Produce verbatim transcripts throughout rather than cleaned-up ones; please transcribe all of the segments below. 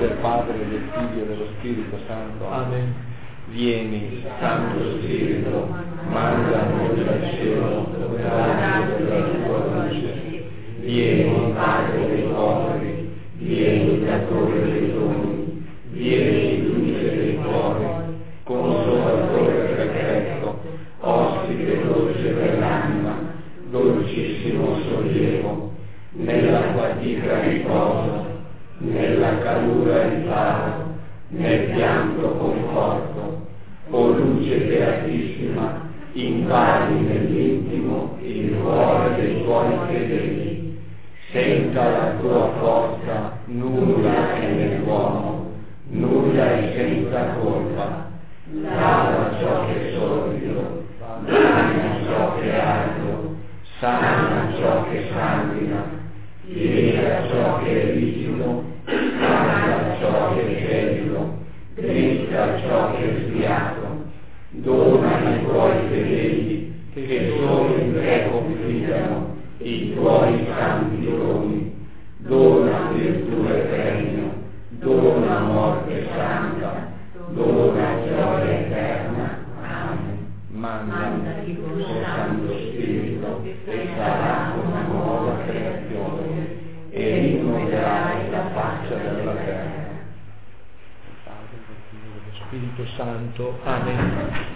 del Padre, del Figlio e dello Spirito Santo. Amen. Vieni, Santo Spirito, manda a noi dal cielo la razza della tua luce. Vieni, Padre dei poveri, vieni, datore dei doni, vieni, luce dei cuori, consolatore perfetto, ospite dolce per l'anima, dolcissimo sollievo, nella fatica riposo, nella calura riparo, nel pianto conforto. O luce beatissima, invadi nell'intimo il cuore dei tuoi fedeli. Senta la tua forza, nulla è nell'uomo, nulla è senza colpa. Lava ciò che è sordido, bagna ciò che è ardo, sana ciò che sanguina, piega ciò che è rigido, canta ciò che è gelido, dritta ciò che è sviato. Dona ai tuoi fedeli, che solo in te confidano, i tuoi santi doni. Dona virtù e premio, dona morte santa, dona gioia eterna. Amen. Manda il tuo Santo Spirito e sarà una nuova creazione e rinnoverai la faccia della terra. Spirito Santo. Amen.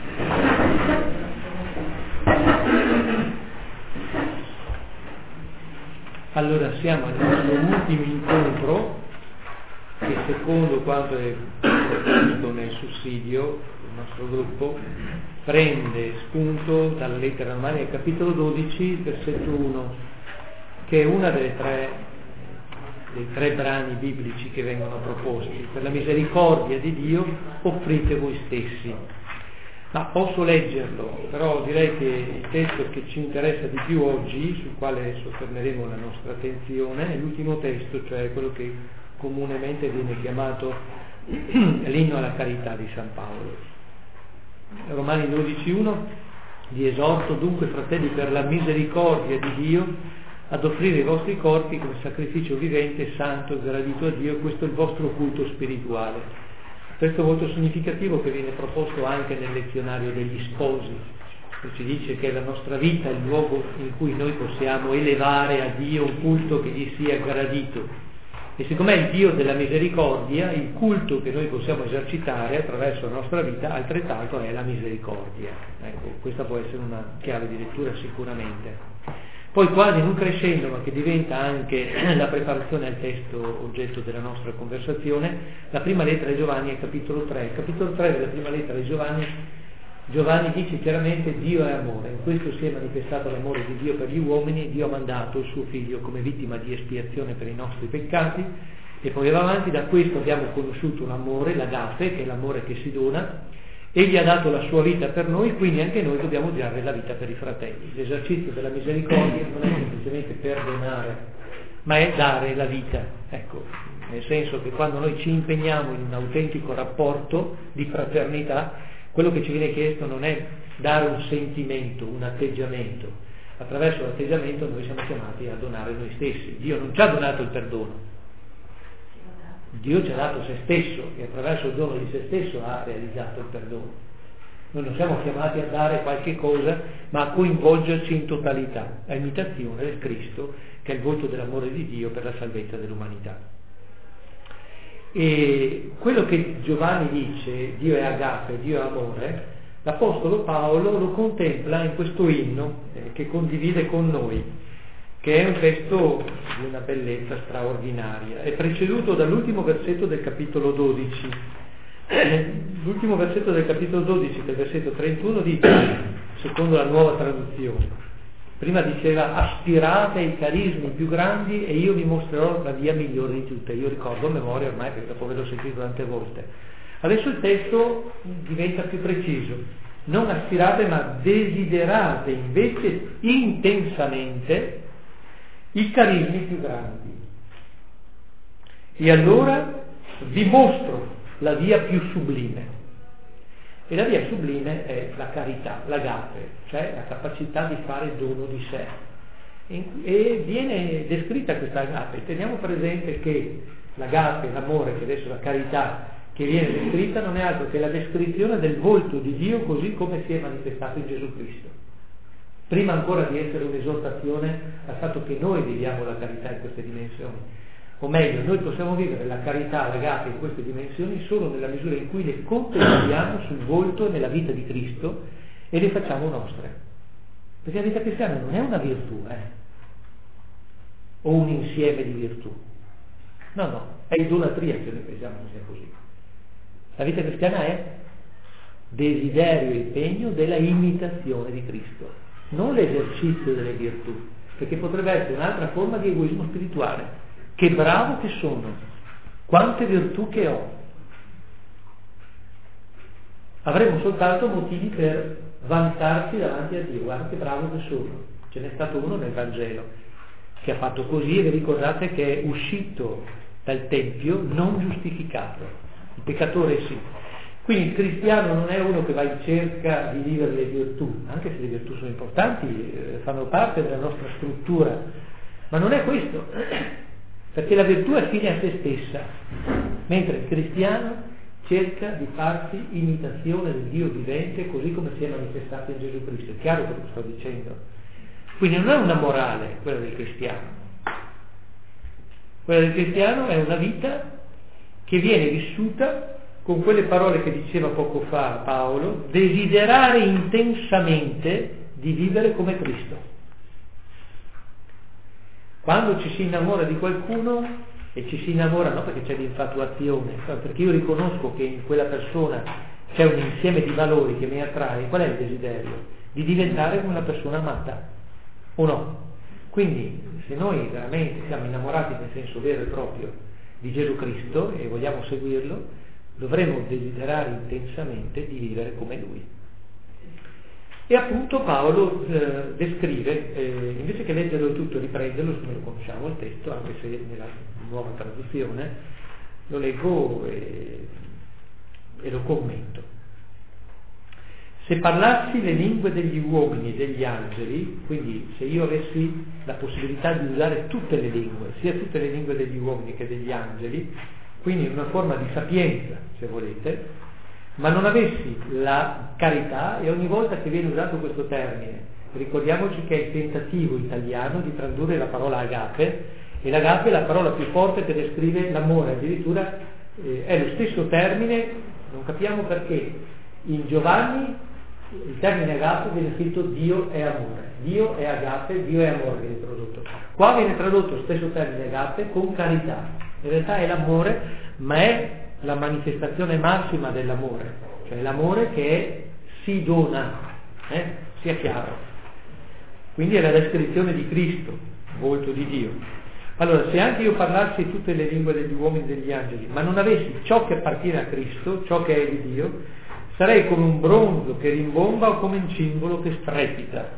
Allora siamo al nostro ultimo incontro che, secondo quanto è previsto nel sussidio del nostro gruppo, prende spunto dalla lettera Romani al capitolo dodici, versetto uno, che è una delle tre dei tre brani biblici che vengono proposti. Per la misericordia di Dio offrite voi stessi. Ma posso leggerlo, però direi che il testo che ci interessa di più oggi, sul quale soffermeremo la nostra attenzione, è l'ultimo testo, cioè quello che comunemente viene chiamato l'inno alla carità di San Paolo. Romani dodici uno: vi esorto dunque, fratelli, per la misericordia di Dio, ad offrire i vostri corpi come sacrificio vivente, santo e gradito a Dio. Questo è il vostro culto spirituale. Questo è molto significativo, che viene proposto anche nel lezionario degli sposi, che ci dice che la nostra vita è il luogo in cui noi possiamo elevare a Dio un culto che gli sia gradito. E siccome è il Dio della misericordia, il culto che noi possiamo esercitare attraverso la nostra vita altrettanto è la misericordia. Ecco, questa può essere una chiave di lettura sicuramente. Poi, quasi non crescendo, ma che diventa anche la preparazione al testo oggetto della nostra conversazione, la prima lettera di Giovanni è capitolo tre. Capitolo tre della prima lettera di Giovanni, Giovanni dice chiaramente: Dio è amore, in questo si è manifestato l'amore di Dio per gli uomini, Dio ha mandato il suo figlio come vittima di espiazione per i nostri peccati. E poi va avanti: da questo abbiamo conosciuto un amore, l'agape, che è l'amore che si dona. Egli ha dato la sua vita per noi, quindi anche noi dobbiamo dare la vita per i fratelli. L'esercizio della misericordia non è semplicemente perdonare, ma è dare la vita. Ecco, nel senso che quando noi ci impegniamo in un autentico rapporto di fraternità, quello che ci viene chiesto non è dare un sentimento, un atteggiamento. Attraverso l'atteggiamento noi siamo chiamati a donare noi stessi. Dio non ci ha donato il perdono, Dio ci ha dato se stesso, e attraverso il dono di se stesso ha realizzato il perdono. Noi non siamo chiamati a dare qualche cosa, ma a coinvolgerci in totalità, a imitazione del Cristo, che è il volto dell'amore di Dio per la salvezza dell'umanità. E quello che Giovanni dice, Dio è agape, Dio è amore, l'Apostolo Paolo lo contempla in questo inno eh, che condivide con noi, che è un testo di una bellezza straordinaria. È preceduto dall'ultimo versetto del capitolo dodici. L'ultimo versetto del capitolo dodici, del versetto trentuno, dice, secondo la Nuova Traduzione, prima diceva: aspirate ai carismi più grandi e io vi mostrerò la via migliore di tutte. Io ricordo a memoria ormai, perché dopo ve l'ho sentito tante volte. Adesso il testo diventa più preciso: non aspirate ma desiderate invece intensamente i carismi più grandi, e allora vi mostro la via più sublime. E la via sublime è la carità, l'agape, cioè la capacità di fare dono di sé. E viene descritta questa agape. Teniamo presente che l'agape, l'amore, che adesso la carità che viene descritta, non è altro che la descrizione del volto di Dio così come si è manifestato in Gesù Cristo. Prima ancora di essere un'esortazione al fatto che noi viviamo la carità in queste dimensioni, o meglio, noi possiamo vivere la carità, l'agape in queste dimensioni solo nella misura in cui le contempliamo sul volto e nella vita di Cristo e le facciamo nostre. Perché la vita cristiana non è una virtù, eh? O un insieme di virtù. No, no, è idolatria se noi pensiamo che sia così. La vita cristiana è desiderio e impegno della imitazione di Cristo, non l'esercizio delle virtù, perché potrebbe essere un'altra forma di egoismo spirituale. Che bravo che sono, quante virtù che ho. Avremo soltanto motivi per vantarsi davanti a Dio, guarda che bravo che sono. Ce n'è stato uno nel Vangelo che ha fatto così, e vi ricordate che è uscito dal Tempio non giustificato, il peccatore sì. Quindi il cristiano non è uno che va in cerca di vivere le virtù, anche se le virtù sono importanti, eh, fanno parte della nostra struttura, ma non è questo, perché la virtù è fine a se stessa, mentre il cristiano cerca di farsi imitazione del Dio vivente così come si è manifestato in Gesù Cristo. È chiaro quello che sto dicendo? Quindi non è una morale quella del cristiano. Quella del cristiano è una vita che viene vissuta con quelle parole che diceva poco fa Paolo, desiderare intensamente di vivere come Cristo. Quando ci si innamora di qualcuno, e ci si innamora non perché c'è l'infatuazione, perché io riconosco che in quella persona c'è un insieme di valori che mi attrae, qual è il desiderio? Di diventare una persona amata, o no? Quindi se noi veramente siamo innamorati nel senso vero e proprio di Gesù Cristo e vogliamo seguirlo, dovremo desiderare intensamente di vivere come Lui. E appunto Paolo eh, descrive, eh, invece che leggerlo tutto e riprenderlo, noi lo conosciamo il testo, anche se nella nuova traduzione, lo leggo e, e lo commento. Se parlassi le lingue degli uomini e degli angeli, quindi se io avessi la possibilità di usare tutte le lingue, sia tutte le lingue degli uomini che degli angeli, quindi una forma di sapienza, se volete, ma non avessi la carità, e ogni volta che viene usato questo termine, ricordiamoci che è il tentativo italiano di tradurre la parola agape, e l'agape è la parola più forte che descrive l'amore, addirittura eh, è lo stesso termine, non capiamo perché, in Giovanni il termine agape viene scritto Dio è amore, Dio è agape, Dio è amore viene tradotto. Qua viene tradotto lo stesso termine agape con carità, in realtà è l'amore, ma è la manifestazione massima dell'amore, cioè l'amore che si dona, eh? sia chiaro. Quindi è la descrizione di Cristo, volto di Dio. Allora, se anche io parlassi tutte le lingue degli uomini e degli angeli, ma non avessi ciò che appartiene a Cristo, ciò che è di Dio, sarei come un bronzo che rimbomba o come un cimbolo che strepita.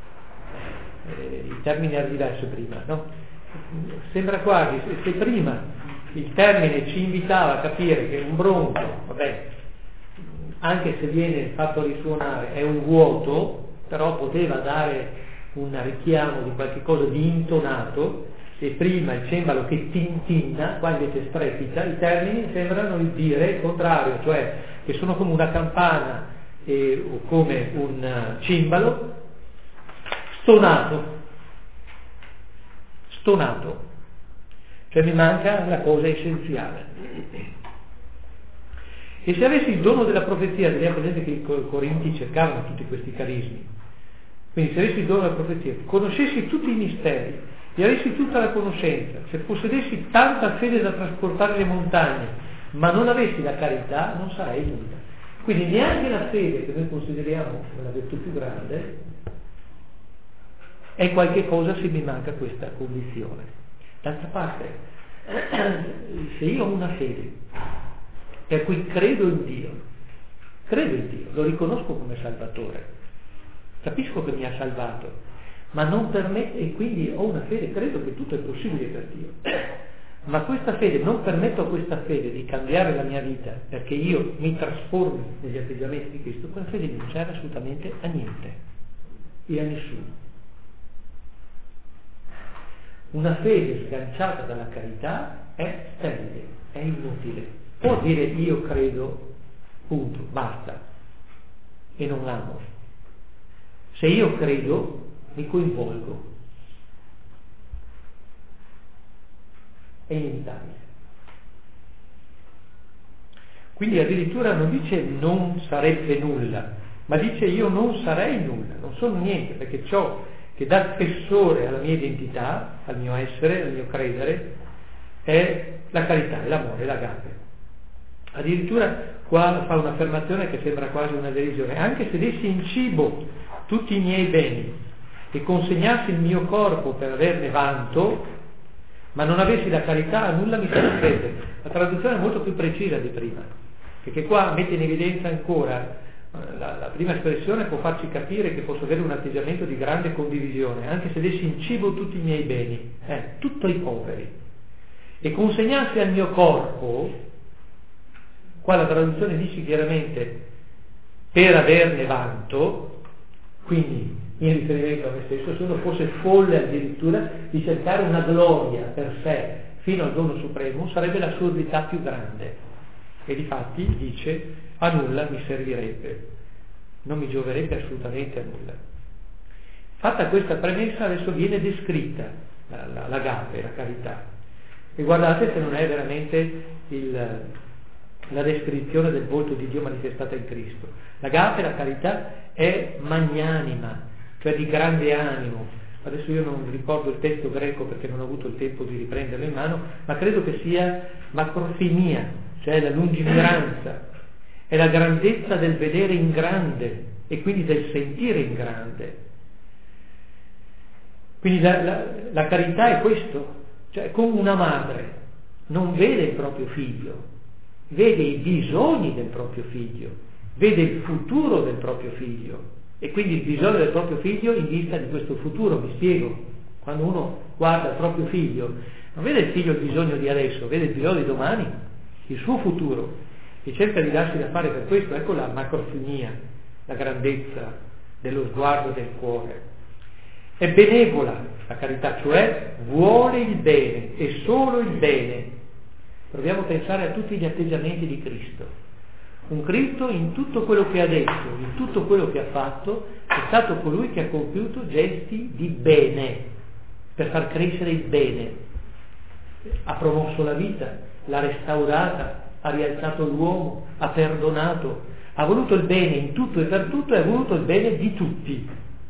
Eh, il termine era diverso prima, no? Sembra quasi, se prima il termine ci invitava a capire che un bronzo, vabbè, anche se viene fatto risuonare, è un vuoto, però poteva dare un richiamo di qualche cosa di intonato, e prima il cembalo che tintinna, qua invece strepita, i termini sembrano dire il contrario, cioè che sono come una campana eh, o come un cimbalo stonato, stonato. Cioè mi manca la cosa essenziale. E se avessi il dono della profezia, teniamo presente che i Corinti cercavano tutti questi carismi, quindi se avessi il dono della profezia, conoscessi tutti i misteri e avessi tutta la conoscenza, se possedessi tanta fede da trasportare le montagne, ma non avessi la carità, non sarei nulla. Quindi neanche la fede, che noi consideriamo come la virtù più grande, è qualche cosa se mi manca questa condizione. D'altra parte, se io ho una fede per cui credo in Dio, credo in Dio, lo riconosco come Salvatore, capisco che mi ha salvato, ma non permette, e quindi ho una fede, credo che tutto è possibile per Dio, ma questa fede, non permetto a questa fede di cambiare la mia vita perché io mi trasformi negli atteggiamenti di Cristo, quella fede non serve assolutamente a niente e a nessuno. Una fede sganciata dalla carità è sterile, è inutile. Può dire io credo, punto, basta, e non amo. Se io credo, mi coinvolgo. È inevitabile. Quindi addirittura non dice non sarebbe nulla, ma dice io non sarei nulla, non sono niente, perché ciò che dà spessore alla mia identità, al mio essere, al mio credere, è la carità, è l'amore, è l'agape. Addirittura qua fa un'affermazione che sembra quasi una derisione: anche se dessi in cibo tutti i miei beni e consegnassi il mio corpo per averne vanto, ma non avessi la carità, a nulla mi servirebbe. La traduzione è molto più precisa di prima, perché qua mette in evidenza ancora la, la prima espressione, può farci capire che posso avere un atteggiamento di grande condivisione, anche se dessi in cibo tutti i miei beni, eh, tutto ai poveri, e consegnassi al mio corpo. Qua la traduzione dice chiaramente per averne vanto, quindi in riferimento a me stesso, se uno fosse folle addirittura di cercare una gloria per sé fino al dono supremo, sarebbe l'assurdità più grande. E difatti dice a nulla mi servirebbe, non mi gioverebbe assolutamente a nulla. Fatta questa premessa, adesso viene descritta la, la, l'agape, la carità. E guardate se non è veramente il... la descrizione del volto di Dio manifestata in Cristo. L'agape, la carità, è magnanima, cioè di grande animo. Adesso io non ricordo il testo greco perché non ho avuto il tempo di riprenderlo in mano, ma credo che sia macrofimia, cioè la lungimiranza, è la grandezza del vedere in grande e quindi del sentire in grande. Quindi la, la, la carità è questo, cioè come una madre non vede il proprio figlio, vede i bisogni del proprio figlio, vede il futuro del proprio figlio e quindi il bisogno del proprio figlio in vista di questo futuro. Mi spiego: quando uno guarda il proprio figlio non vede il figlio il bisogno di adesso, vede il bisogno di domani, il suo futuro, e cerca di darsi da fare per questo. Ecco la macrofimia, la grandezza dello sguardo del cuore. È benevola la carità, cioè vuole il bene e solo il bene. Proviamo a pensare a tutti gli atteggiamenti di Cristo. Un Cristo in tutto quello che ha detto, in tutto quello che ha fatto, è stato colui che ha compiuto gesti di bene, per far crescere il bene. Ha promosso la vita, l'ha restaurata, ha rialzato l'uomo, ha perdonato, ha voluto il bene in tutto e per tutto e ha voluto il bene di tutti.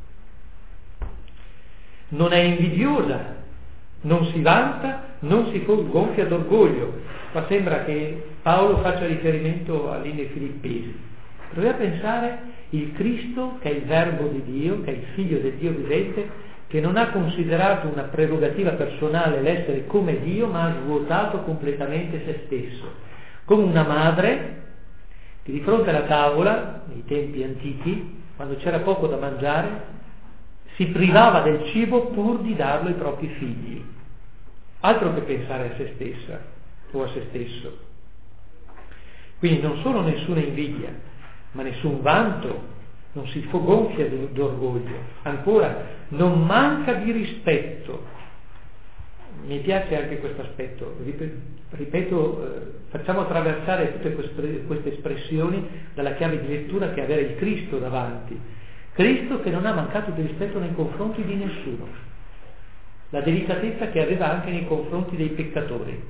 Non è invidiosa, non si vanta, non si gonfia d'orgoglio. Ma sembra che Paolo faccia riferimento all'Inne Filippesi. Proviamo a pensare il Cristo, che è il Verbo di Dio, che è il Figlio del Dio vivente, che non ha considerato una prerogativa personale l'essere come Dio, ma ha svuotato completamente se stesso. Come una madre che di fronte alla tavola, nei tempi antichi, quando c'era poco da mangiare, si privava del cibo pur di darlo ai propri figli. Altro che pensare a se stessa o a se stesso. Quindi non solo nessuna invidia, ma nessun vanto, non si gonfia d'orgoglio, ancora non manca di rispetto. Mi piace anche questo aspetto, ripeto, eh, facciamo attraversare tutte queste, queste espressioni dalla chiave di lettura che è avere il Cristo davanti. Cristo che non ha mancato di rispetto nei confronti di nessuno, la delicatezza che aveva anche nei confronti dei peccatori.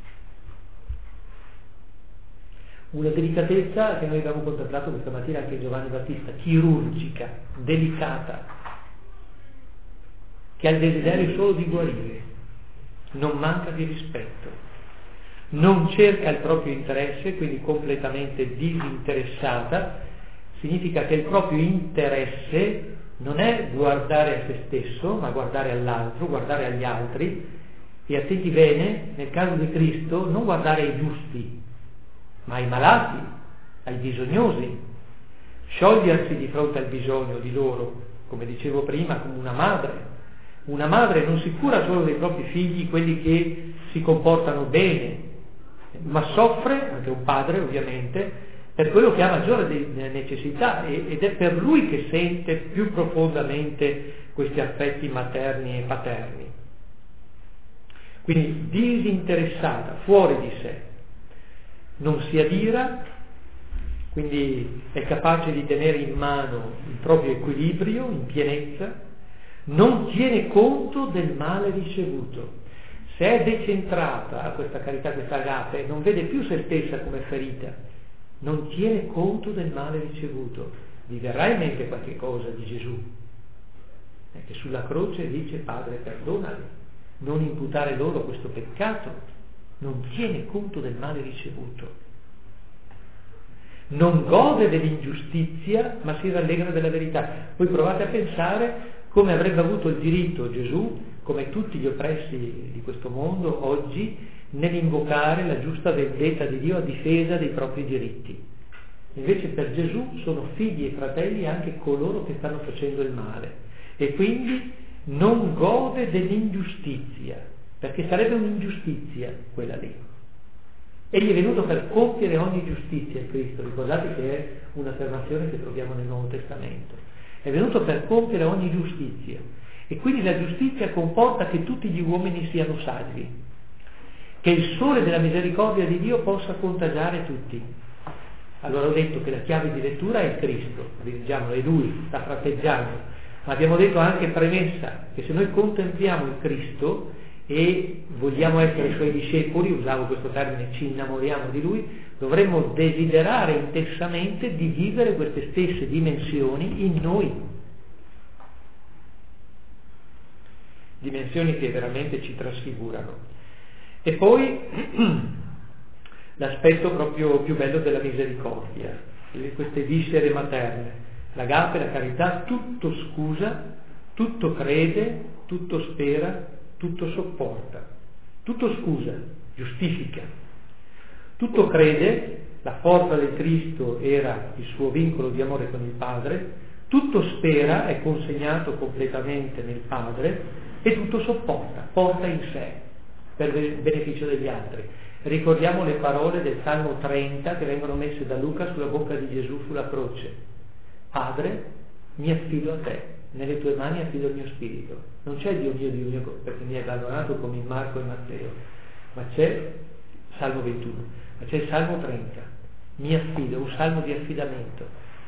Una delicatezza che noi abbiamo contemplato questa mattina anche in Giovanni Battista, chirurgica, delicata, che ha il desiderio solo di guarire, non manca di rispetto, non cerca il proprio interesse, quindi completamente disinteressata. Significa che il proprio interesse non è guardare a se stesso, ma guardare all'altro, guardare agli altri, e attenti bene, nel caso di Cristo, non guardare ai giusti, ma ai malati, ai bisognosi, sciogliersi di fronte al bisogno di loro, come dicevo prima, come una madre. Una madre non si cura solo dei propri figli, quelli che si comportano bene, ma soffre, anche un padre ovviamente, per quello che ha maggiore necessità, ed è per lui che sente più profondamente questi affetti materni e paterni. quindi disinteressata, fuori di sé, non si adira, quindi è capace di tenere in mano il proprio equilibrio in pienezza, non tiene conto del male ricevuto. Se è decentrata a questa carità, questa agape, non vede più se stessa come ferita, non tiene conto del male ricevuto. Vi verrà in mente qualche cosa di Gesù, eh, che sulla croce dice: Padre, perdonali, non imputare loro questo peccato. Non tiene conto del male ricevuto. Non gode dell'ingiustizia, ma si rallegra della verità. Voi provate a pensare come avrebbe avuto il diritto Gesù, come tutti gli oppressi di questo mondo oggi, nell'invocare la giusta vendetta di Dio a difesa dei propri diritti. Invece per Gesù sono figli e fratelli anche coloro che stanno facendo il male, e quindi non gode dell'ingiustizia, perché sarebbe un'ingiustizia quella lì. Egli è venuto per compiere ogni giustizia, il Cristo, ricordate che è un'affermazione che troviamo nel Nuovo Testamento. È venuto per compiere ogni giustizia, e quindi la giustizia comporta che tutti gli uomini siano salvi, che il sole della misericordia di Dio possa contagiare tutti. Allora ho detto che la chiave di lettura è il Cristo, leggiamolo, è Lui, sta fratteggiando, ma abbiamo detto anche premessa che se noi contempliamo il Cristo e vogliamo essere Suoi discepoli, usavo questo termine, ci innamoriamo di Lui, dovremmo desiderare intensamente di vivere queste stesse dimensioni in noi, dimensioni che veramente ci trasfigurano. E poi l'aspetto proprio più bello della misericordia, queste viscere materne, l'agape, la carità, tutto scusa, tutto crede, tutto spera, tutto sopporta, tutto scusa, giustifica, tutto crede, la forza del Cristo era il suo vincolo di amore con il Padre, tutto spera, è consegnato completamente nel Padre, e tutto sopporta, porta in sé per beneficio degli altri. Ricordiamo le parole del Salmo trenta che vengono messe da Luca sulla bocca di Gesù sulla croce: Padre, mi affido a te, nelle tue mani affido il mio spirito. Non c'è Dio mio, Dio mio, perché mi hai abbandonato come in Marco e Matteo, ma c'è Salmo ventuno, ma c'è il Salmo trenta, mi affido, un salmo di affidamento.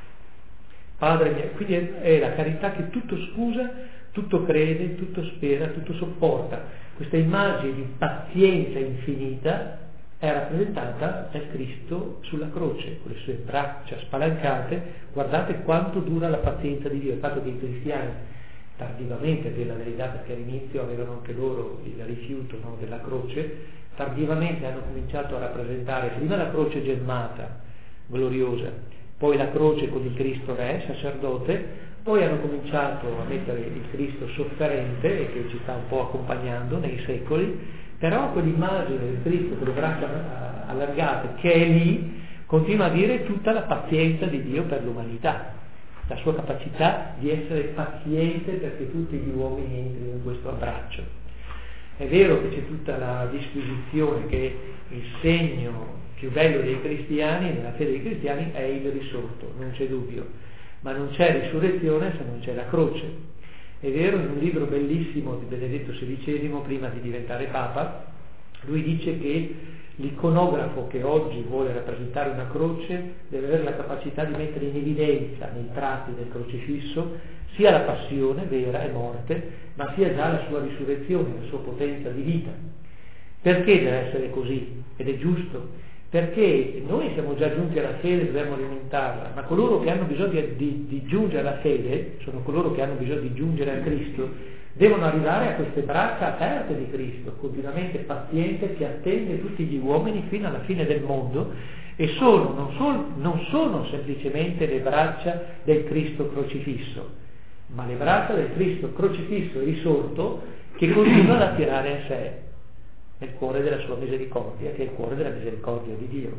Padre mio, quindi è, è la carità che tutto scusa, tutto crede, tutto spera, tutto sopporta. Questa immagine di pazienza infinita è rappresentata da Cristo sulla croce, con le sue braccia spalancate. Guardate quanto dura la pazienza di Dio. Il fatto che i cristiani tardivamente, a dire la verità, perché all'inizio avevano anche loro il rifiuto, no, della croce, tardivamente hanno cominciato a rappresentare prima la croce gemmata, gloriosa, poi la croce con il Cristo Re, sacerdote, poi hanno cominciato a mettere il Cristo sofferente, e che ci sta un po' accompagnando nei secoli, però quell'immagine del Cristo con le braccia allargate che è lì continua a dire tutta la pazienza di Dio per l'umanità, la sua capacità di essere paziente perché tutti gli uomini entrino in questo abbraccio. È vero che c'è tutta la disquisizione che il segno più bello dei cristiani, nella fede dei cristiani, è il risorto, non c'è dubbio, ma non c'è risurrezione se non c'è la croce. È vero, in un libro bellissimo di Benedetto sedicesimo, prima di diventare Papa, lui dice che l'iconografo che oggi vuole rappresentare una croce deve avere la capacità di mettere in evidenza nei tratti del crocifisso sia la passione vera e morte, ma sia già la sua risurrezione, la sua potenza di vita. Perché deve essere così? Ed è giusto. Perché noi siamo già giunti alla fede e dobbiamo alimentarla, ma coloro che hanno bisogno di, di giungere alla fede, sono coloro che hanno bisogno di giungere a Cristo, devono arrivare a queste braccia aperte di Cristo, continuamente paziente, che attende tutti gli uomini fino alla fine del mondo, e sono, non, sol, non sono semplicemente le braccia del Cristo crocifisso, ma le braccia del Cristo crocifisso e risorto che continuano ad attirare a sé nel cuore della sua misericordia, che è il cuore della misericordia di Dio.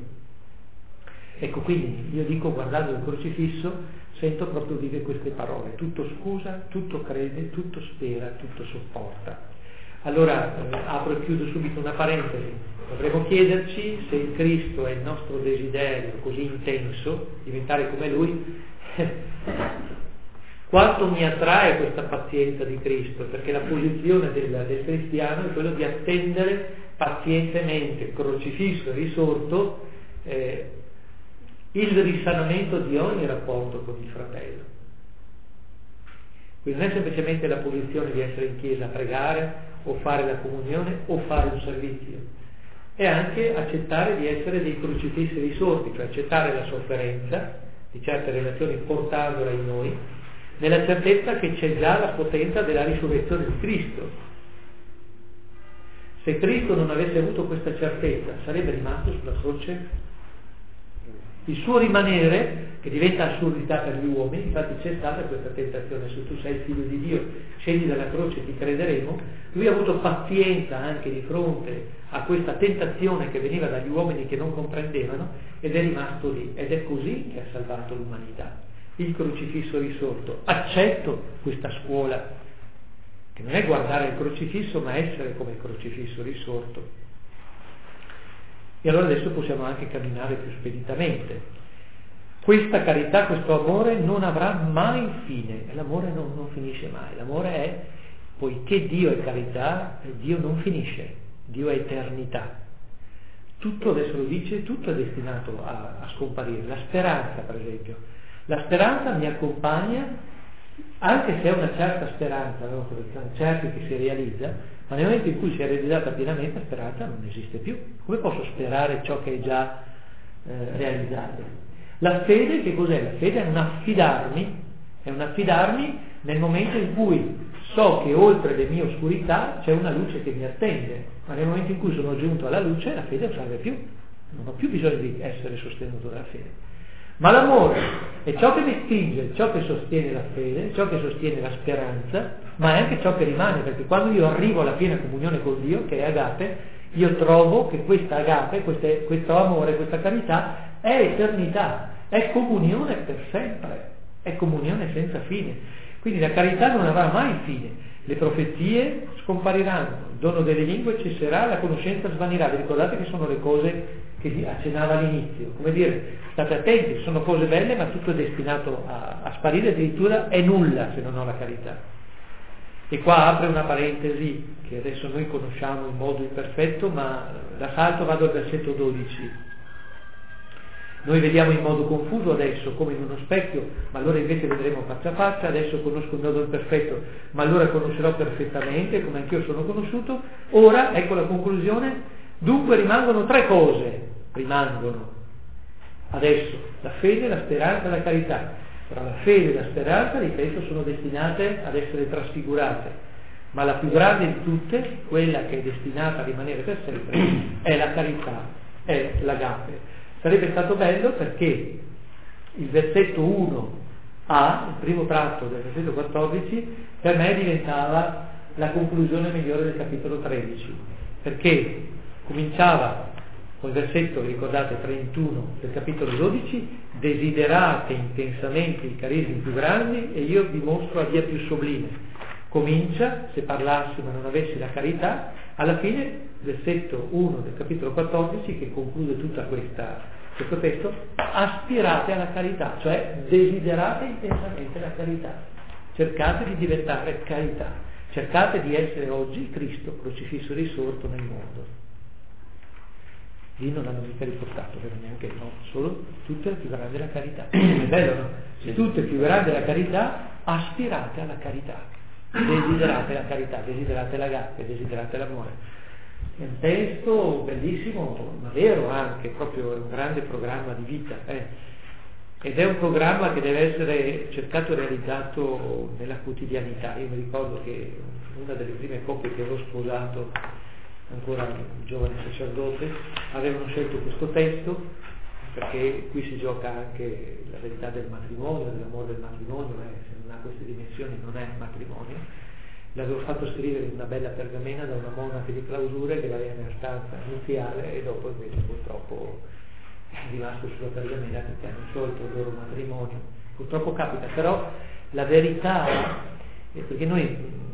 Ecco, quindi io dico, guardando il crocifisso, sento proprio vive queste parole: tutto scusa, tutto crede, tutto spera, tutto sopporta. Allora eh, apro e chiudo subito una parentesi. Dovremmo chiederci se il Cristo è il nostro desiderio così intenso, diventare come Lui, Quanto mi attrae questa pazienza di Cristo? Perché la posizione del, del cristiano è quella di attendere pazientemente, crocifisso e risorto, eh, il risanamento di ogni rapporto con il fratello. Quindi non è semplicemente la posizione di essere in chiesa a pregare o fare la comunione o fare un servizio, è anche accettare di essere dei crocifissi risorti, cioè accettare la sofferenza di certe relazioni portandola in noi, nella certezza che c'è già la potenza della risurrezione di Cristo. Se Cristo non avesse avuto questa certezza, sarebbe rimasto sulla croce. Il suo rimanere, che diventa assurdità per gli uomini, infatti c'è stata questa tentazione: se tu sei il figlio di Dio, scendi dalla croce e ti crederemo. Lui ha avuto pazienza anche di fronte a questa tentazione che veniva dagli uomini che non comprendevano, ed è rimasto lì, ed è così che ha salvato l'umanità. Il crocifisso risorto. Accetto questa scuola, che non è guardare il crocifisso, ma essere come il crocifisso risorto. E allora adesso possiamo anche camminare più speditamente. Questa carità, questo amore non avrà mai fine, e l'amore non, non finisce mai. L'amore è, poiché Dio è carità, Dio non finisce, Dio è eternità. Tutto, adesso lo dice, tutto è destinato a, a scomparire. La speranza, per esempio. La speranza mi accompagna, anche se è una certa speranza, no? Sono certi che si realizza, ma nel momento in cui si è realizzata pienamente, la speranza non esiste più. Come posso sperare ciò che è già eh, realizzato? La fede, che cos'è? La fede è un affidarmi, è un affidarmi nel momento in cui so che oltre le mie oscurità c'è una luce che mi attende, ma nel momento in cui sono giunto alla luce la fede non serve più, non ho più bisogno di essere sostenuto dalla fede. Ma l'amore è ciò che mi spinge, ciò che sostiene la fede, ciò che sostiene la speranza, ma è anche ciò che rimane, perché quando io arrivo alla piena comunione con Dio, che è agape, io trovo che questa agape, queste, questo amore, questa carità è eternità, è comunione per sempre, è comunione senza fine. Quindi la carità non avrà mai fine, le profezie scompariranno, il dono delle lingue cesserà, la conoscenza svanirà. Vi ricordate che sono le cose che vi accennava all'inizio, come dire, state attenti, sono cose belle, ma tutto è destinato a, a sparire, addirittura è nulla se non ho la carità. E qua apre una parentesi che adesso noi conosciamo in modo imperfetto, ma da salto vado al versetto dodici. Noi vediamo in modo confuso adesso, come in uno specchio, ma allora invece vedremo faccia a faccia. Adesso conosco in modo imperfetto, ma allora conoscerò perfettamente, come anch'io sono conosciuto. Ora, ecco la conclusione, dunque rimangono tre cose, rimangono adesso, la fede, la speranza e la carità. Però la fede e la speranza, ripeto, sono destinate ad essere trasfigurate, ma la più grande di tutte, quella che è destinata a rimanere per sempre, è la carità, è l'agape. Sarebbe stato bello perché il versetto uno A, il primo tratto del versetto quattordici, per me diventava la conclusione migliore del capitolo tredici, perché cominciava col versetto, ricordate, trentuno del capitolo dodici: desiderate intensamente i carismi più grandi e io vi mostro la via più sublime. Comincia, se parlassi ma non avessi la carità, alla fine versetto uno del capitolo quattordici, che conclude tutta questa, questo testo: aspirate alla carità, cioè desiderate intensamente la carità, cercate di diventare carità, cercate di essere oggi Cristo crocifisso risorto nel mondo. Lì non hanno mica riportato, però neanche no, solo tutto è più grande la carità. È bello, no? Se tutto è più grande la carità, aspirate alla carità, desiderate la carità, desiderate l'agape, desiderate l'amore. È un testo bellissimo, ma vero anche, proprio un grande programma di vita, eh. Ed è un programma che deve essere cercato e realizzato nella quotidianità. Io mi ricordo che una delle prime coppie che avevo sposato, ancora un giovane sacerdote, avevano scelto questo testo perché qui si gioca anche la verità del matrimonio, dell'amore del matrimonio, eh, se non ha queste dimensioni non è matrimonio. L'avevo fatto scrivere in una bella pergamena da una monaca di clausure che l'aveva nella stanza nuziale, e dopo invece purtroppo è rimasto sulla pergamena perché hanno sciolto il loro matrimonio. Purtroppo capita, però la verità è perché noi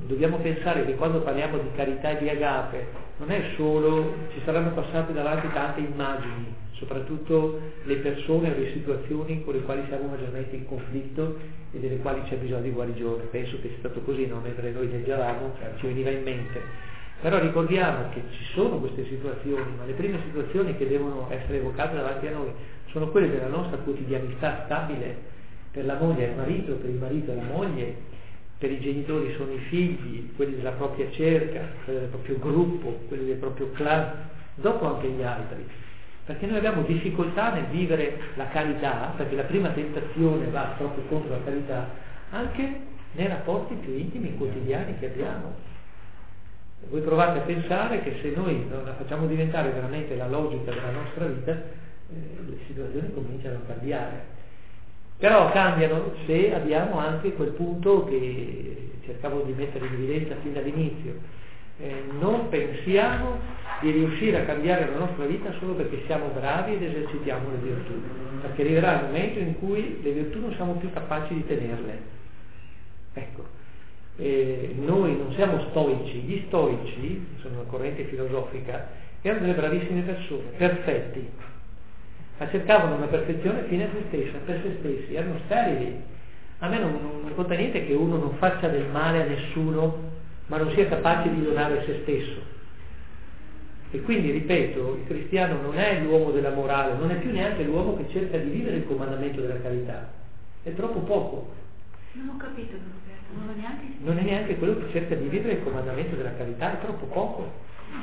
dobbiamo pensare che quando parliamo di carità e di agape non è solo, ci saranno passate davanti tante immagini, soprattutto le persone o le situazioni con le quali siamo maggiormente in conflitto e delle quali c'è bisogno di guarigione. Penso che sia stato così, no? Mentre noi leggevamo ci veniva in mente. Però ricordiamo che ci sono queste situazioni, ma le prime situazioni che devono essere evocate davanti a noi sono quelle della nostra quotidianità stabile. Per la moglie è il marito, per il marito è la moglie, per i genitori sono i figli, quelli della propria cerca, quelli del proprio gruppo, quelli del proprio clan, dopo anche gli altri. Perché noi abbiamo difficoltà nel vivere la carità, perché la prima tentazione va proprio contro la carità, anche nei rapporti più intimi e quotidiani che abbiamo. Voi provate a pensare che se noi non la facciamo diventare veramente la logica della nostra vita, eh, le situazioni cominciano a cambiare. Però cambiano se abbiamo anche quel punto che cercavo di mettere in evidenza fin dall'inizio. Eh, non pensiamo di riuscire a cambiare la nostra vita solo perché siamo bravi ed esercitiamo le virtù, perché arriverà il momento in cui le virtù non siamo più capaci di tenerle. Ecco, eh, noi non siamo stoici, gli stoici, sono una corrente filosofica, erano delle bravissime persone, perfetti, ma cercavano una perfezione fine a se stessa, per se stessi, erano sterili. A me non, non, non conta niente che uno non faccia del male a nessuno, ma non sia capace di donare se stesso. E quindi, ripeto, il cristiano non è l'uomo della morale, non è più neanche l'uomo che cerca di vivere il comandamento della carità, è troppo poco. Non ho capito, non, ho neanche... non è neanche quello che cerca di vivere il comandamento della carità, è troppo poco.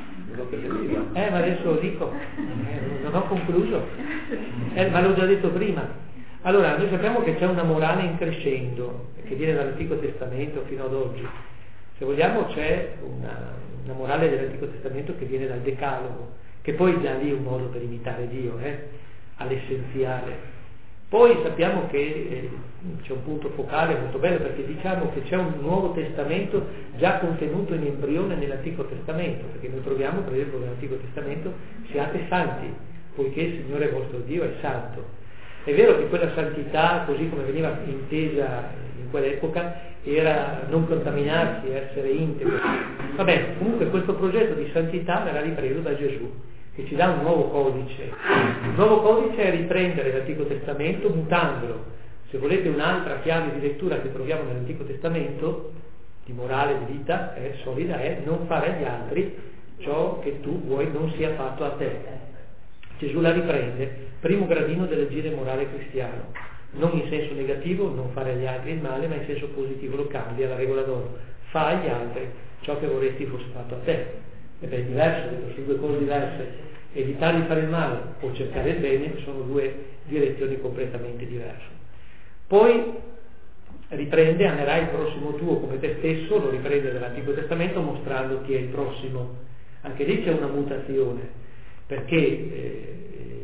Eh, ma adesso lo dico, eh, non ho concluso, eh, ma l'ho già detto prima. Allora, noi sappiamo che c'è una morale in crescendo, che viene dall'Antico Testamento fino ad oggi. Se vogliamo c'è una, una morale dell'Antico Testamento che viene dal Decalogo, che poi dà lì un modo per imitare Dio, eh, all'essenziale. Poi sappiamo che eh, c'è un punto focale molto bello, perché diciamo che c'è un Nuovo Testamento già contenuto in embrione nell'Antico Testamento, perché noi troviamo per esempio nell'Antico Testamento siate santi, poiché il Signore vostro Dio è santo. È vero che quella santità, così come veniva intesa in quell'epoca, era non contaminarsi, essere integri. Va bene, comunque questo progetto di santità verrà ripreso da Gesù, che ci dà un nuovo codice. Il nuovo codice è riprendere l'Antico Testamento mutandolo. Se volete un'altra chiave di lettura che troviamo nell'Antico Testamento, di morale, di vita, è solida, è non fare agli altri ciò che tu vuoi non sia fatto a te. Gesù la riprende, primo gradino dell'agire morale cristiano, non in senso negativo, non fare agli altri il male, ma in senso positivo, lo cambia la regola d'oro. Fa agli altri ciò che vorresti fosse fatto a te. E beh, è diverso, sono due cose diverse. Evitare di fare il male o cercare il bene sono due direzioni completamente diverse. Poi riprende, amerai il prossimo tuo come te stesso, lo riprende dall'Antico Testamento mostrando chi è il prossimo. Anche lì c'è una mutazione, perché eh,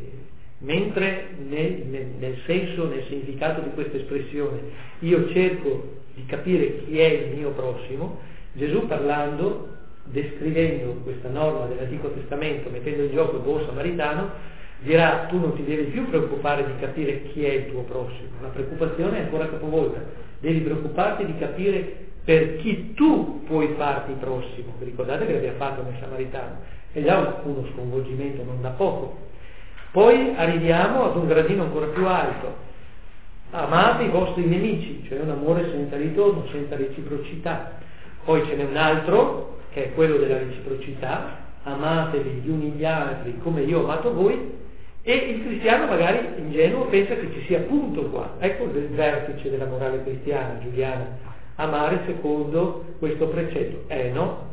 mentre nel, nel, nel senso, nel significato di questa espressione io cerco di capire chi è il mio prossimo, Gesù parlando, descrivendo questa norma dell'Antico Testamento, mettendo in gioco il buon samaritano, dirà: tu non ti devi più preoccupare di capire chi è il tuo prossimo, la preoccupazione è ancora capovolta, devi preoccuparti di capire per chi tu puoi farti prossimo. Vi ricordate che l'abbiamo fatto nel samaritano? È già uno sconvolgimento non da poco. Poi arriviamo ad un gradino ancora più alto: amate i vostri nemici, cioè un amore senza ritorno, senza reciprocità. Poi ce n'è un altro che è quello della reciprocità: amatevi gli uni gli altri come io ho amato voi. E il cristiano magari ingenuo pensa che ci sia punto qua. Ecco il vertice della morale cristiana giuliana: amare secondo questo precetto. Eh no,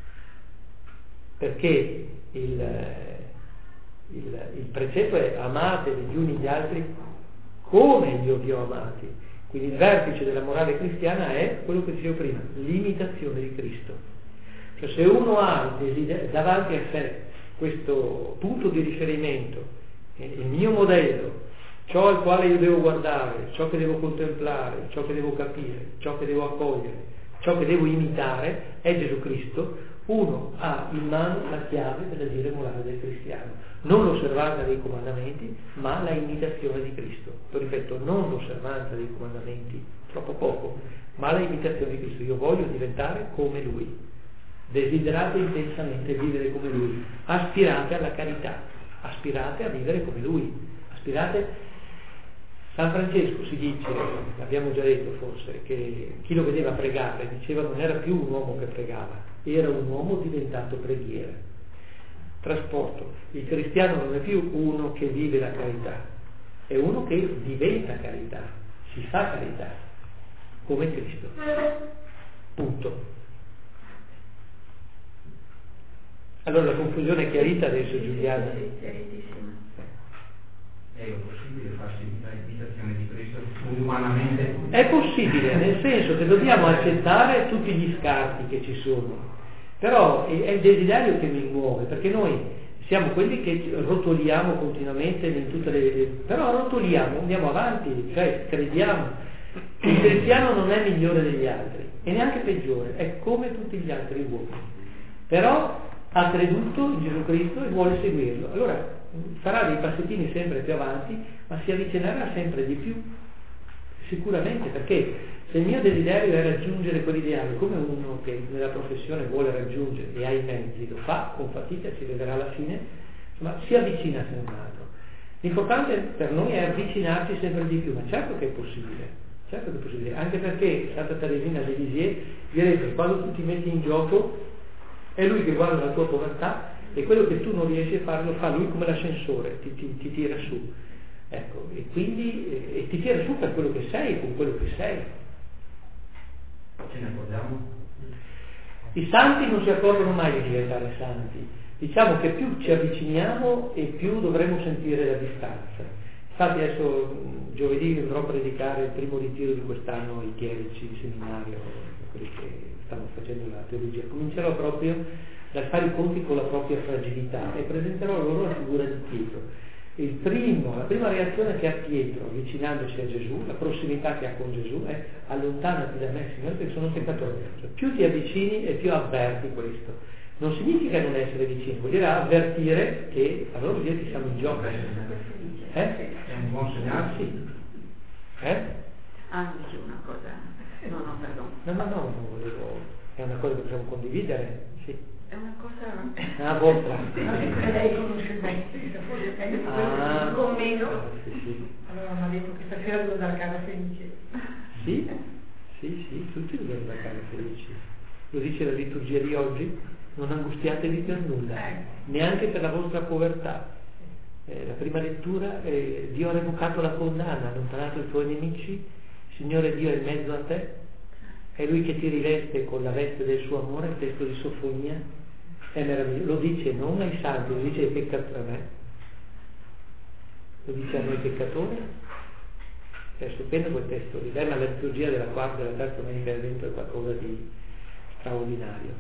perché il, il, il precetto è amatevi gli uni gli altri come io vi ho amati. Quindi il vertice della morale cristiana è quello che dicevo prima, l'imitazione di Cristo. Cioè, se uno ha davanti a sé questo punto di riferimento, il mio modello, ciò al quale io devo guardare, ciò che devo contemplare, ciò che devo capire, ciò che devo accogliere, ciò che devo imitare, è Gesù Cristo, Uno ha in mano la chiave dell'agire morale del cristiano, non l'osservanza dei comandamenti, ma la imitazione di Cristo. Lo ripeto, non l'osservanza dei comandamenti, troppo poco, ma la imitazione di Cristo. Io voglio diventare come Lui. Desiderate intensamente vivere come Lui, aspirate alla carità, aspirate a vivere come Lui, aspirate. San Francesco si dice, l'abbiamo già detto forse, che chi lo vedeva pregare diceva non era più un uomo che pregava, era un uomo diventato preghiera. Trasporto, il cristiano non è più uno che vive la carità, è uno che diventa carità, si fa carità, come Cristo. Punto. Allora la confusione è chiarita adesso, Giuliana? È possibile farsi l'imitazione di Cristo umanamente? È possibile, nel senso che dobbiamo accettare tutti gli scarti che ci sono, però è il desiderio che mi muove, perché noi siamo quelli che rotoliamo continuamente in tutte le... però rotoliamo, andiamo avanti, cioè crediamo. Il cristiano non è migliore degli altri e neanche peggiore, è come tutti gli altri uomini, però ha creduto in Gesù Cristo e vuole seguirlo. Allora farà dei passettini sempre più avanti, ma si avvicinerà sempre di più, sicuramente, perché se il mio desiderio è raggiungere quell'ideale, come uno che nella professione vuole raggiungere e ha i mezzi, lo fa con fatica, si vedrà alla fine, ma si avvicina sempre un altro. L'importante per noi è avvicinarci sempre di più, ma certo che è possibile, certo che è possibile, anche perché Santa Teresina de Lisieux vi ha detto che quando tu ti metti in gioco è lui che guarda la tua povertà e quello che tu non riesci a fare lo fa lui come l'ascensore, ti, ti, ti tira su, ecco, e quindi e, e ti tira su per quello che sei, con quello che sei. Ce ne accorgiamo? I santi non si accorgono mai di diventare santi, diciamo che più ci avviciniamo e più dovremo sentire la distanza. Infatti adesso giovedì andrò a predicare il primo ritiro di quest'anno ai chierici di seminario, quelli che stanno facendo la teologia. Comincerò proprio dal fare i conti con la propria fragilità e presenterò loro la figura di Pietro. Il primo, la prima reazione che ha Pietro avvicinandosi a Gesù, la prossimità che ha con Gesù è: allontanati da me, Signore, perché sono peccatore. Cioè, più ti avvicini e più avverti questo. Non significa non essere vicini, vuol dire avvertire che allora vuol dire che siamo in gioco. Eh? È un buon segnale? Sì. Eh? Ah, dice una cosa. No, no, perdono. No, no, no, non volevo. È una cosa che possiamo condividere, sì. È una cosa... Ah, vostra. Lei conosce me, forse è Ah, con meno. sì, sì. Allora mi ha detto che stasera devo andare a casa felice. Sì, sì, sì, tutti dobbiamo andare a casa felici. Lo dice la liturgia di oggi: non angustiatevi per nulla, neanche per la vostra povertà. Eh, la prima lettura è: Dio ha revocato la condanna, ha allontanato i tuoi nemici, Signore Dio è in mezzo a te, è Lui che ti riveste con la veste del suo amore. Il testo di Sofonia è meraviglioso, lo dice non ai santi, lo dice ai peccatori, a me, lo dice a noi peccatori. È stupendo quel testo lì, ma la liturgia della quarta e della terza domenica del vento è qualcosa di straordinario.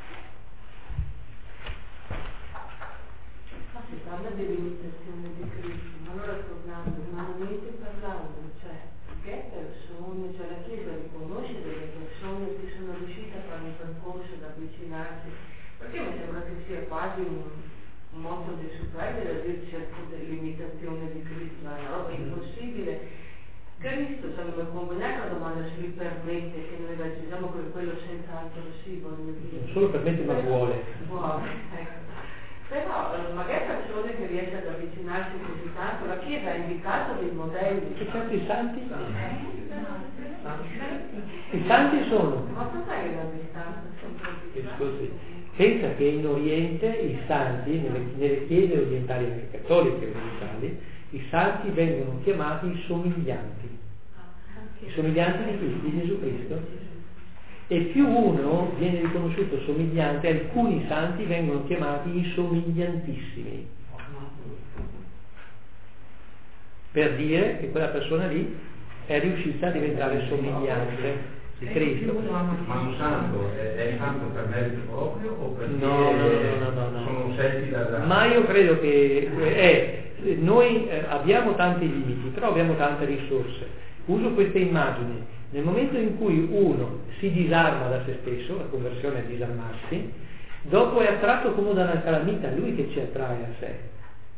Ma si parla dell'imitazione di Cristo, ma allora tornando umanamente parlando, cioè che persone, cioè la Chiesa riconosce delle persone che sono riuscite a fare un percorso, ad avvicinarsi, perché mi sembra che sia quasi un, un motto di superbia da dire cerco dell'imitazione di Cristo, è una roba impossibile. Cristo, se non mi conveniamo, la domanda se vi permette che noi raggiungiamo quello senz'altro sì, voglio dire. Non solo permette ma vuole. Vuole, ecco. Però magari persone che riescono ad avvicinarsi così tanto, la Chiesa ha indicato dei modelli. Che certo i santi? Eh? I santi sono. Ma cos'è la distanza? Scusi, pensa che in Oriente i santi, nelle, nelle chiese orientali, anche cattoliche orientali, i santi vengono chiamati i somiglianti. I somiglianti di chi? Di Gesù Cristo. E più uno viene riconosciuto somigliante, alcuni santi vengono chiamati i somigliantissimi, per dire che quella persona lì è riuscita a diventare somigliante di Cristo. Ma un santo è, è santo per merito proprio o perché no, no, no, no, no, sono scelti da, da... Ma io credo che è, noi eh, abbiamo tanti limiti, però abbiamo tante risorse. Uso queste immagini. Nel momento in cui uno si disarma da se stesso, la conversione è disarmarsi, Dopo è attratto come da una calamita, è lui che ci attrae a sé.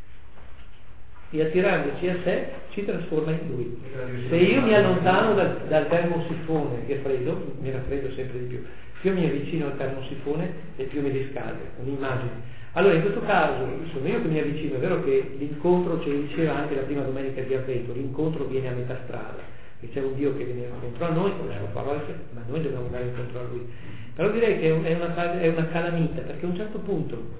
E attirandoci a sé ci trasforma in lui. Se io mi allontano dal, dal termosifone che è freddo, mi raffreddo sempre di più, più mi avvicino al termosifone e più mi riscaldo, un'immagine. Allora in questo caso sono io che mi avvicino, è vero che l'incontro, ce lo diceva anche la prima domenica di Avvento, l'incontro viene a metà strada, che c'è un Dio che viene incontro a noi con le sue parole, ma noi dobbiamo andare incontro a lui. Però direi che è una, è una calamita, perché a un certo punto,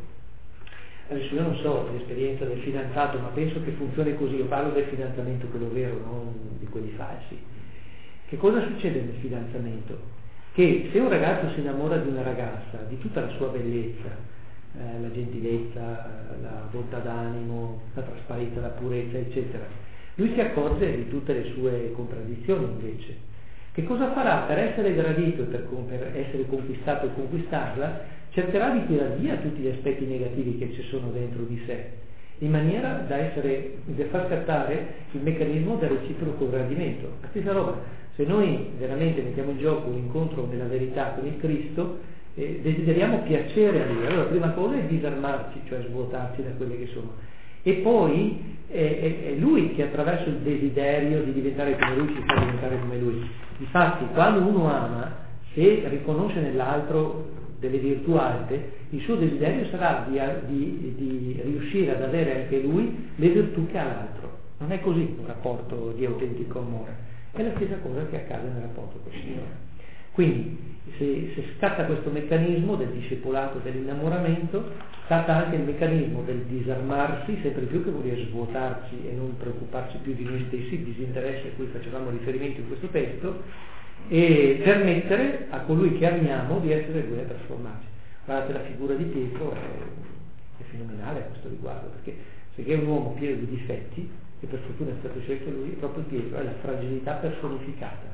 adesso io non so l'esperienza del fidanzato, ma penso che funzioni così, io parlo del fidanzamento quello vero, non di quelli falsi. Che cosa succede nel fidanzamento? Che se un ragazzo si innamora di una ragazza, di tutta la sua bellezza, eh, la gentilezza, la bontà d'animo, la trasparenza, la purezza, eccetera, lui si accorge di tutte le sue contraddizioni invece. Che cosa farà? Per essere gradito e per, per essere conquistato e conquistarla, cercherà di tirar via tutti gli aspetti negativi che ci sono dentro di sé, in maniera da, essere, da far scattare il meccanismo del reciproco gradimento. La stessa roba, se noi veramente mettiamo in gioco un incontro nella verità con il Cristo, eh, desideriamo piacere a Lui, allora la prima cosa è disarmarci, cioè svuotarci da quelle che sono. E poi è, è, è Lui che attraverso il desiderio di diventare come Lui ci fa diventare come Lui. Infatti quando uno ama, se riconosce nell'altro delle virtù alte, il suo desiderio sarà di, di, di riuscire ad avere anche lui le virtù che ha l'altro. Non è così un rapporto di autentico amore, è la stessa cosa che accade nel rapporto con il Signore. Quindi se, se scatta questo meccanismo del discepolato, dell'innamoramento, scatta anche il meccanismo del disarmarsi sempre più, che vuol dire svuotarci e non preoccuparci più di noi stessi, il disinteresse a cui facevamo riferimento in questo testo, e permettere a colui che amiamo di essere lui a trasformarci. Guardate, la figura di Pietro è, è fenomenale a questo riguardo, perché se è un uomo pieno di difetti, e per fortuna è stato scelto lui, proprio Pietro è la fragilità personificata.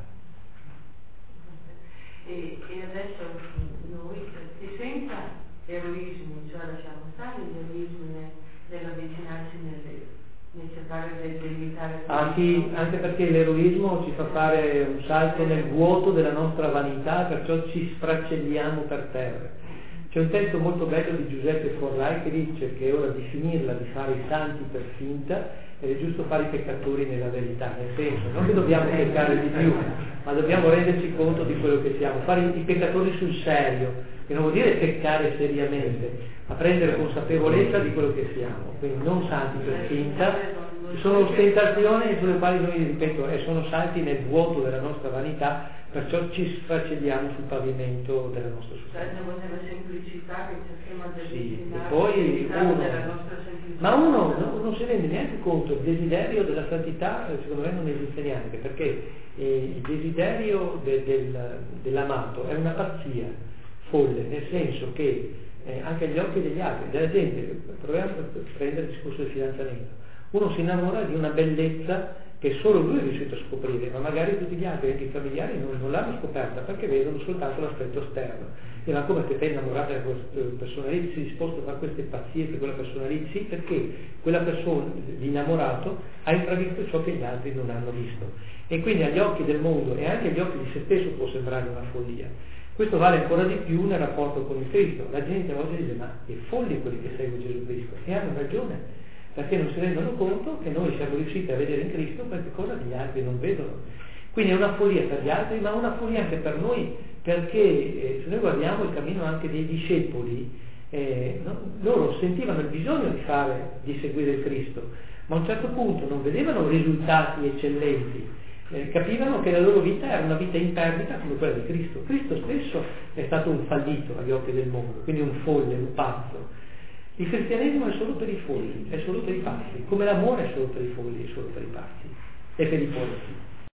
E, e adesso noi si senza eroismo, cioè lasciamo stare l'eroismo nell'avvicinarsi nelle nel cercare di limitare anche, anche perché l'eroismo ci fa fare un salto nel vuoto della nostra vanità, perciò ci sfracelliamo per terra. C'è un testo molto bello di Giuseppe Forlai che dice che è ora di finirla di fare i santi per finta ed è giusto fare i peccatori nella verità, nel senso non che dobbiamo peccare di più, ma dobbiamo renderci conto di quello che siamo, fare i peccatori sul serio, che non vuol dire peccare seriamente, ma prendere consapevolezza di quello che siamo, quindi non santi per finta, sono ostentazioni sulle quali noi, ripeto, eh, sono salti nel vuoto della nostra vanità, perciò ci sfracelliamo sul pavimento della nostra società. Nella semplicità che cerchiamo di sì, e poi uno, ma uno no, non si rende neanche conto, il desiderio della santità secondo me non esiste neanche, perché eh, il desiderio de, del, dell'amato è una pazzia folle, nel senso che eh, anche agli occhi degli altri, della gente, proviamo a prendere il discorso del fidanzamento, uno si innamora di una bellezza che solo lui è riuscito a scoprire, ma magari tutti gli altri, anche i familiari, non, non l'hanno scoperta perché vedono soltanto l'aspetto esterno. E ma come che te innamorata di quella persona lì, sei disposto a fare queste pazzie per quella persona lì? Sì, perché quella persona, l'innamorato, ha intravisto ciò che gli altri non hanno visto. E quindi agli occhi del mondo e anche agli occhi di se stesso può sembrare una follia. Questo vale ancora di più nel rapporto con il Cristo. La gente oggi dice, ma è folli quelli che seguono Gesù Cristo. E hanno ragione, perché non si rendono conto che noi siamo riusciti a vedere in Cristo qualche cosa che gli altri non vedono. Quindi è una follia per gli altri, ma una follia anche per noi, perché eh, se noi guardiamo il cammino anche dei discepoli, eh, no, loro sentivano il bisogno di fare, di seguire il Cristo, ma a un certo punto non vedevano risultati eccellenti, eh, capivano che la loro vita era una vita in perdita come quella di Cristo. Cristo stesso è stato un fallito agli occhi del mondo, quindi un folle, un pazzo. Il cristianesimo è solo per i folli, è solo per i pazzi, come l'amore è solo per i folli, è solo per i pazzi e per i poveri.